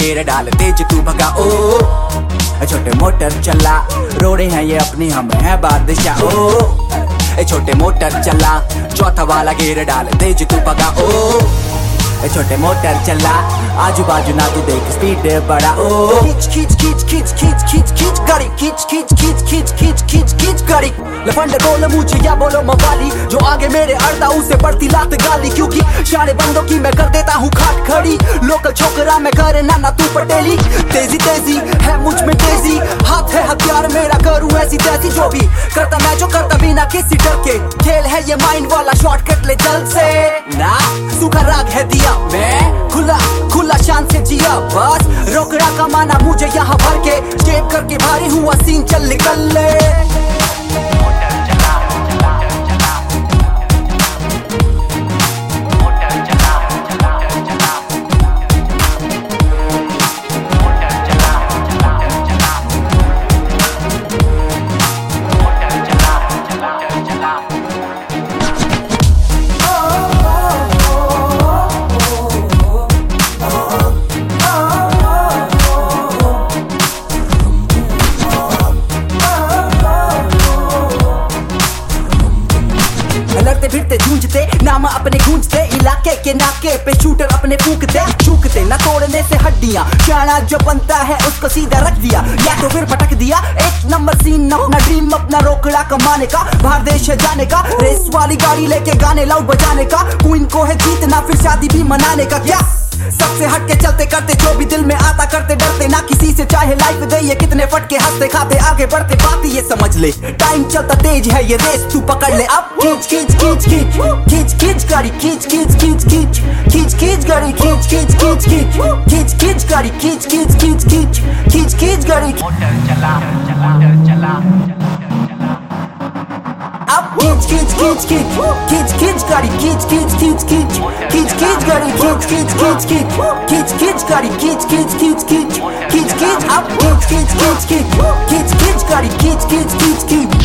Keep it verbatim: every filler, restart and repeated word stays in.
गेर डाल तेज तू भगा ओ, छोटे मोटर चला रोड़े हैं ये अपनी हम है बादशाह ओ, छोटे मोटर चला चौथा वाला गेर डाल तेज तू भगा ओ, छोटे मोटर चला आजू बाजू ना तू देख स्पीड बड़ा ओ, खींच खींच खींच खींच खींच खींच खींच गाड़ी खींच खींच खींच खींच खींच खींच खींच गाड़ी। लफंडे बोलो मुझे या बोलो मवाली, जो आगे मेरे अड़ता उसे पड़ती लात गाली, क्योंकि शाने बंदों की मैं कर देता हूँ खाट खड़ी, लोकल छोकरा मैं करे ना ना तू पटेली। तेजी तेजी है मुझ में तेजी, हाथ है हथियार मेरा करूँ ऐसी तैसी, जो भी करता मैं जो करता बिना किसी डर के, खेल है ये माइंड वाला शॉर्टकट ले जल्द से ना, सूखा राग है दिया मैं खुला खुला शान से जिया बस, रोकड़ा कमाना मुझे यहाँ भर के, जेब करके भारी हुआ सीन चल निकल ले। लड़ते भिड़ते झूंझते नाम अपने गूंजते, इलाके के नाके पे शूटर अपने फूकते, चूकते न तोड़ने से हड्डियां, शाना जो बनता है उसको सीधा रख दिया, या तो फिर पटक दिया। एक नंबर सीन अपना ड्रीम अपना रोकड़ा कमाने का, बाहर देश जाने का, रेस वाली गाड़ी लेके गाने लाउड बजाने का, क्वीन को है जीतना फिर शादी भी मनाने का, क्या सबसे हटके चलते करते जो भी दिल में आता करते, डरते ना किसी से चाहे लाइफ दे ये कितने फटके, हंसते खाते आगे बढ़ते, बात ये समझ ले टाइम चलता तेज है ये रेस तू पकड़ ले अब, खींच खींच खींच खींच खींच खींच गाड़ी खींच खींच खींच खींच खींच खींच गाड़ी खींच खींच खींच खींच खींच खींच गाड़ी खींच खींच खींच खींच खींच खींच गाड़ी। मोटर चला मोटर चला अब खींच खींच खींच खींच खींच खींच गाड़ी खींच खींच खींच खींच खींच खींच गाड़ी खींच खींच खींच खींच खींच खींच गाड़ी खींच खींच खींच खींच खींच खींच अब खींच खींच खींच खींच खींच खींच गाड़ी खींच खींच खींच खींच